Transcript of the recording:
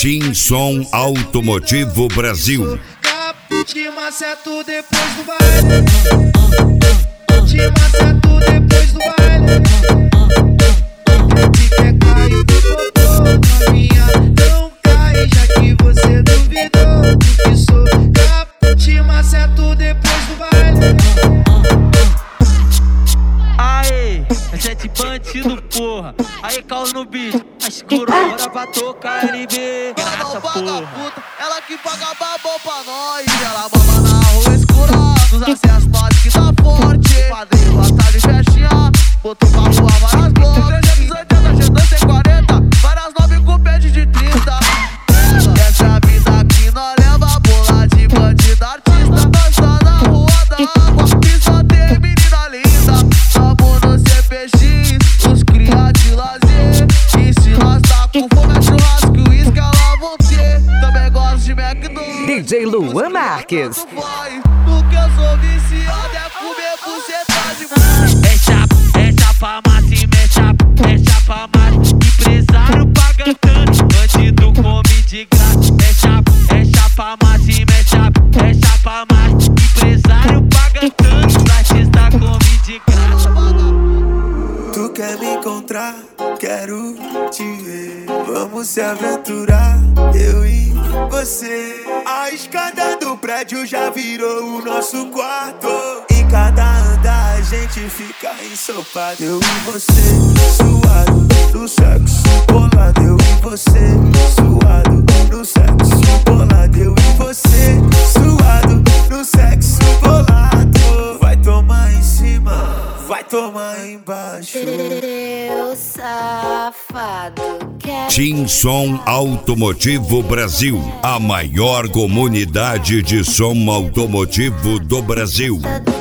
Tim Som Automotivo Brasil. Te maceto depois do baile. Te maceto depois do baile. Se quer cair pro popô, novinha, não cai, já que você duvidou que sou capo. Te maceto depois do baile. Aê, é sete bandido, porra. Aí, caos no bicho, a escura, bora pra tocar NB. Graça, porra. Ela que paga babão pra nós. Ela mama na rua escura, nos acessos nós que tá forte. Padrinho gosta de festinha, botou pra rua várias blocos. 380, G240, várias 9 com pede de 30. Essa é a vida que nós leva, bola de bandido artista. Nós tá na rua da água e só tem menina linda. Tamo no CPX, os cria de lazer. E se nós tá com fome é churrasco e uísque, elas vão ter. Também gosto de McDonald's, DJ Luan Marques. porque eu sou viciado é comer buceta demais. É chapa massa e é chapa massa. Empresário paga tanto, bandido come de graça. É chapa massa e é chapa massa. Empresário paga tanto, artista come de graça. Tu quer me encontrar? Quero te ver. Vamos se aventurar, eu e você. A escada do prédio já virou o nosso quarto. Em cada andar a gente fica ensopado. Eu e você, suado no sexo bolado. Eu e você, suado no sexo bolado. Eu e você, suado no sexo bolado. Vai tomar em cima, vai tomar embaixo. Meu safado quer. Tim Som Automotivo Brasil, a maior comunidade de som automotivo do Brasil.